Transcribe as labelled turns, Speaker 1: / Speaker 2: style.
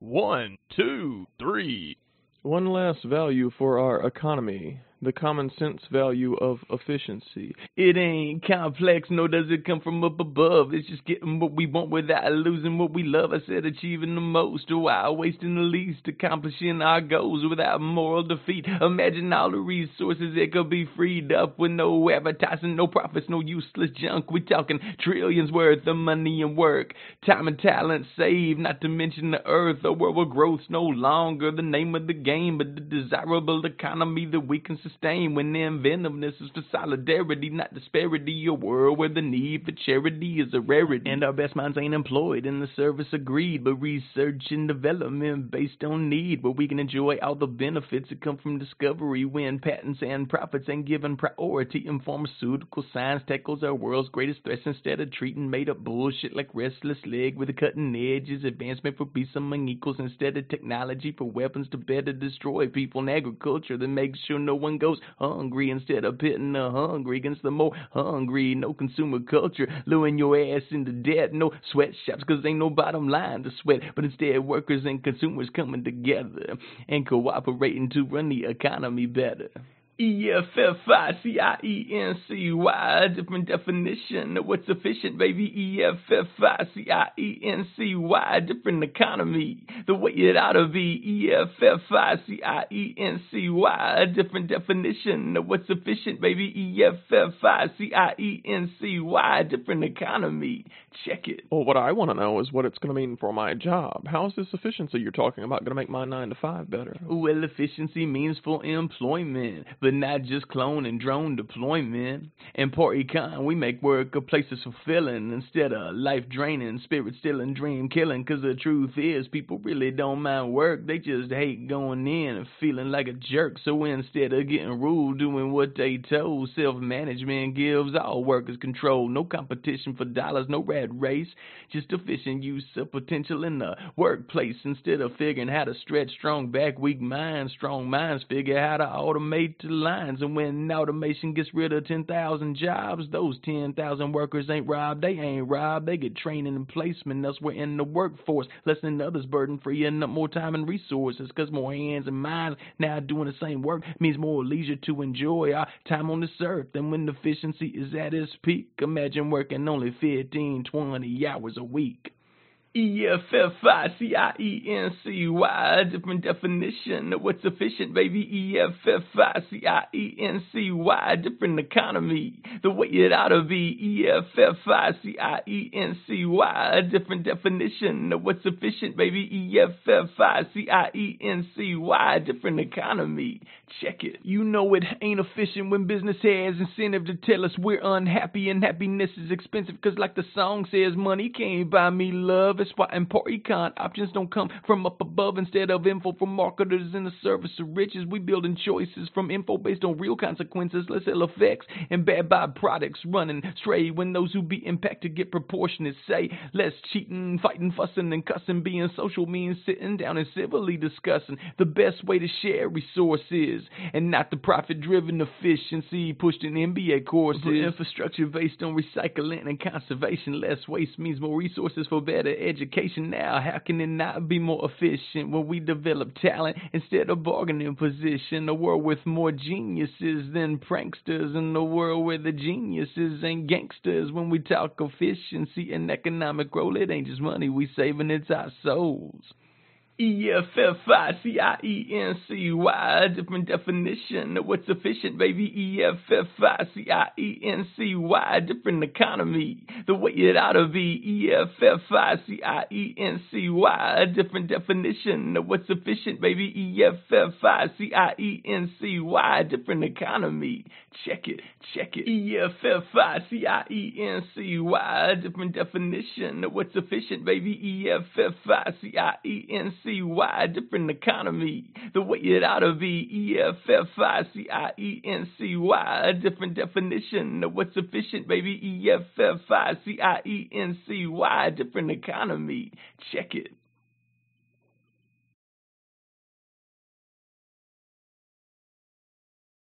Speaker 1: 1, 2, 3.
Speaker 2: One last value for our economy, the common sense value of efficiency.
Speaker 3: It ain't complex, nor does it come from up above. It's just getting what we want without losing what we love. I said achieving the most while wasting the least, accomplishing our goals without moral defeat. Imagine all the resources that could be freed up with no advertising, no profits, no useless junk. We talking trillions worth of money and work, time and talent saved, not to mention the earth, a world where growth's no longer the name of the game, but the desirable economy that we can sustain when the inventiveness is for solidarity, not disparity. A world where the need for charity is a rarity, and our best minds ain't employed in the service of greed, but research and development based on need, where we can enjoy all the benefits that come from discovery when patents and profits ain't given priority, and pharmaceutical science tackles our world's greatest threats instead of treating made up bullshit like restless leg with the cutting edges, advancement for peace among equals instead of technology for weapons to better destroy people, and agriculture that makes sure no one goes hungry instead of pitting the hungry against the more hungry. No consumer culture luring your ass into debt, no sweatshops cause ain't no bottom line to sweat, but instead workers and consumers coming together and cooperating to run the economy better. E-F-F-I-C-I-E-N-C-Y, different definition of what's efficient, baby. E-F-F-I-C-I-E-N-C-Y, different economy, the way it ought to be. E-F-F-I-C-I-E-N-C-Y, different definition of what's efficient, baby. E-F-F-I-C-I-E-N-C-Y, different economy. Check it.
Speaker 2: Well, what I want to know is what it's going to mean for my job. How is this efficiency you're talking about going to make my 9 to 5 better?
Speaker 3: Well, efficiency means full employment, but not just clone and drone deployment. In Port Econ, we make work a place that's fulfilling instead of life draining, spirit stealing, dream killing. Cause the truth is, people really don't mind work. They just hate going in and feeling like a jerk. So instead of getting ruled, doing what they told, self-management gives all workers control. No competition for dollars, no rat race, just efficient use of potential in the workplace. Instead of figuring how to stretch strong back, weak minds, strong minds figure how to automate the lines. And when automation gets rid of 10,000 jobs, those 10,000 workers ain't robbed. They ain't robbed. They get training and placement elsewhere in the workforce, lessening others' burden, freeing up more time and resources. Cause more hands and minds now doing the same work means more leisure to enjoy our time on this earth. And when efficiency is at its peak, imagine working only 15, 20 hours a week. E-F-F-I-C-I-E-N-C-Y, different definition of what's efficient, baby. E-F-F-I-C-I-E-N-C-Y, different economy, the way it ought to be. E-F-F-I-C-I-E-N-C-Y, different definition of what's efficient, baby. E-F-F-I-C-I-E-N-C-Y, different economy. Check it. You know it ain't efficient when business has incentive to tell us we're unhappy, and happiness is expensive, cause like the song says, money can't buy me love. That's why in Port Econ, options don't come from up above. Instead of info from marketers in the service of riches, we building choices from info based on real consequences, less ill effects and bad byproducts running stray when those who be impacted get proportionate say. Less cheating, fighting, fussing and cussing. Being social means sitting down and civilly discussing the best way to share resources and not the profit-driven efficiency pushed in MBA courses. For infrastructure based on recycling and conservation, less waste means more resources for better education. Now, how can it not be more efficient when we develop talent instead of bargaining position? A world with more geniuses than pranksters, in a world where the geniuses ain't gangsters. When we talk efficiency and economic growth, it ain't just money we saving, it's our souls. E-F-F-I-C-I-E-N-C-Y, different definition of what's efficient, baby. E-F-F-I-C-I-E-N-C-Y, different economy, the way it ought to be. E-F-F-I-C-I-E-N-C-Y, different definition of what's efficient, baby. E-F-F-I-C-I-E-N-C-Y, different economy. Check it, check it. E-F-F-I-C-I-E-N-C-Y, different definition of what's efficient, baby. E-F-F-I-C-I-E-N-C-Y, different economy, the way it ought to be. E-F-F-I-C-I-E-N-C-Y, different definition of what's efficient, baby. E-F-F-I-C-I-E-N-C-Y, different economy. Check it.